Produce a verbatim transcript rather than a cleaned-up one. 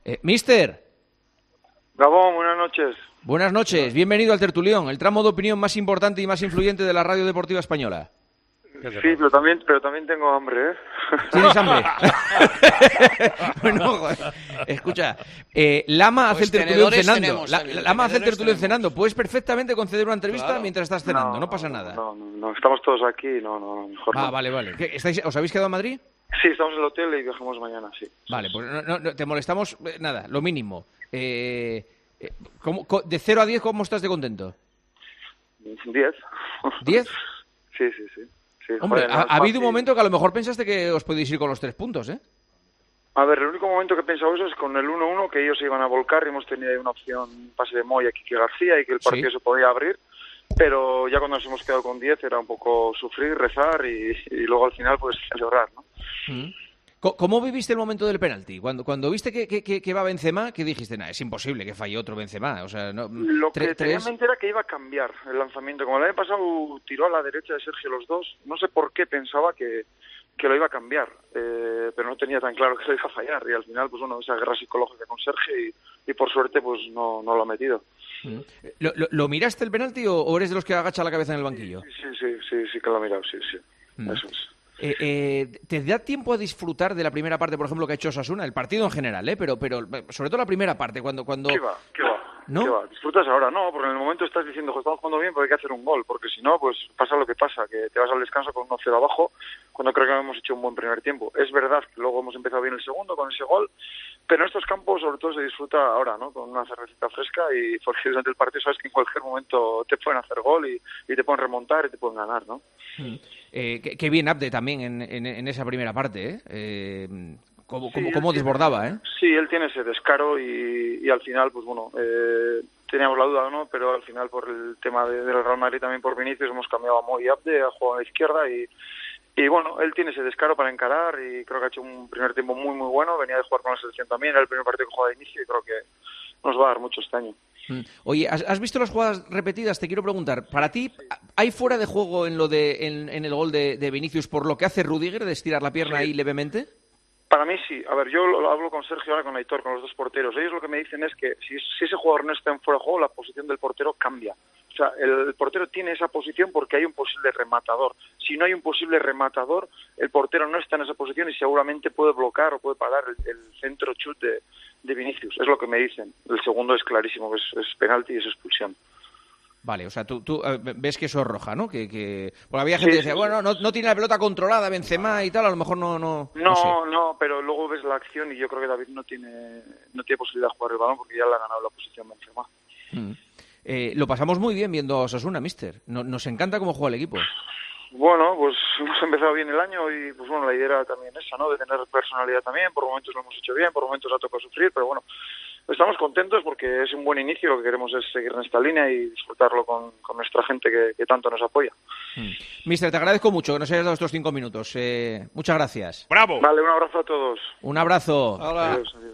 Eh, mister. Gabón, buenas noches. Buenas noches, bienvenido al Tertulión, el tramo de opinión más importante y más influyente de la radio deportiva española. Sí, pero también, pero también tengo hambre, ¿eh? ¿Tienes hambre? Bueno, joder. Escucha, eh, Lama hace Pues el tertulión tenedores cenando. tenemos La- también, Lama hace el tenedores tertulión tenemos. cenando. Puedes perfectamente conceder una entrevista Claro. mientras estás cenando, no, pasa nada. No, no, no, estamos todos aquí, no, no, mejor Ah, no. vale, vale. ¿Qué, estáis, ¿Os habéis quedado en Madrid? Sí, estamos en el hotel y viajamos mañana, sí. Vale, pues no, no, no, te molestamos, eh, nada, lo mínimo. Eh, eh, ¿cómo- co- de cero a diez, ¿cómo estás de contento? Diez. ¿diez? Sí, sí, sí. sí Hombre, joder, ha, no es ha habido un fácil. momento que a lo mejor pensaste que os podéis ir con los tres puntos, ¿eh? A ver, el único momento que he pensado eso es con el uno uno, que ellos se iban a volcar y hemos tenido ahí una opción, pase de Moya, Kike García, y que el Sí. partido se podía abrir. Pero ya cuando nos hemos quedado con diez era un poco sufrir, rezar y, y luego al final pues llorar, ¿no? Mm. Co- ¿Cómo viviste el momento del penalti? Cuando, cuando viste que, que, que, que va Benzema, ¿qué dijiste? Nah, es imposible que falle otro Benzema. O sea, no, Lo que tre- tenía en tres- mente era que iba a cambiar el lanzamiento. Como el año pasado tiró a la derecha de Sergio los dos, no sé por qué pensaba que, que lo iba a cambiar, eh, pero no tenía tan claro que lo iba a fallar. Y al final, pues bueno, esa guerra psicológica con Sergio y, y por suerte, pues no, no lo ha metido. Mm. ¿Lo, lo, lo miraste el penalti o, o eres de los que agacha la cabeza en el banquillo? Sí, sí, sí, sí, sí que lo he mirado, sí, sí. Mm. Eso es. Eh, eh, ¿Te da tiempo a disfrutar de la primera parte, por ejemplo, que ha hecho Osasuna? El partido en general, ¿eh? Pero, pero sobre todo la primera parte, cuando... cuando... ¿Qué va? ¿Qué va? ¿No? ¿Qué va? Disfrutas ahora, no, porque en el momento estás diciendo, "Jo, estamos jugando bien, pero hay que hacer un gol", porque si no, pues pasa lo que pasa, que te vas al descanso con uno cero abajo, cuando creo que hemos hecho un buen primer tiempo. Es verdad que luego hemos empezado bien el segundo con ese gol, pero en estos campos sobre todo se disfruta ahora, ¿no? Con una cervecita fresca y porque durante el partido sabes que en cualquier momento te pueden hacer gol y, y te pueden remontar y te pueden ganar, ¿no? Mm. Eh, qué, qué bien Abde también en, en, en esa primera parte, ¿eh? eh cómo, Sí, cómo, él cómo tiene- desbordaba, ¿eh? Sí, él tiene ese descaro y, y al final, pues bueno, eh, teníamos la duda, ¿no? Pero al final por el tema de, del Real Madrid también por Vinicius hemos cambiado a Moy Abde, ha jugado a la izquierda y, y bueno, él tiene ese descaro para encarar y creo que ha hecho un primer tiempo muy muy bueno, venía de jugar con la selección también, era el primer partido que jugaba de inicio y creo que nos va a dar mucho este año. Mm. Oye, ¿has, has visto las jugadas repetidas? Te quiero preguntar, ¿para ti hay fuera de juego en lo de en, en el gol de, de Vinicius por lo que hace Rudiger de estirar la pierna Sí. ahí levemente? Para mí sí. A ver, yo lo, lo hablo con Sergio ahora, con Aitor, con los dos porteros. Ellos lo que me dicen es que si, si ese jugador no está en fuera de juego, la posición del portero cambia. O sea, el, el portero tiene esa posición porque hay un posible rematador. Si no hay un posible rematador, el portero no está en esa posición y seguramente puede bloquear o puede parar el, el centro chut de, de Vinicius. Es lo que me dicen. El segundo es clarísimo, que es, es penalti y es expulsión. Vale, o sea, tú, tú eh, ves que eso es roja, ¿no? Que, que... Porque había gente Sí, que decía, sí, bueno, no, no tiene la pelota controlada Benzema y tal, a lo mejor no... No, No, sé. no, pero luego ves la acción y yo creo que David no tiene no tiene posibilidad de jugar el balón porque ya le ha ganado la posición Benzema. Mm. Eh, lo pasamos muy bien viendo a Osasuna, mister. No- nos encanta cómo juega el equipo. Bueno, pues hemos empezado bien el año y pues bueno, la idea era también esa, ¿no? De tener personalidad también, por momentos lo hemos hecho bien, por momentos ha tocado sufrir, pero bueno, estamos contentos porque es un buen inicio, lo que queremos es seguir en esta línea y disfrutarlo con, con nuestra gente que, que tanto nos apoya. Mm. Mister, te agradezco mucho que nos hayas dado estos cinco minutos. Eh, muchas gracias. ¡Bravo! Vale, un abrazo a todos. Un abrazo. Hola. Adiós, adiós.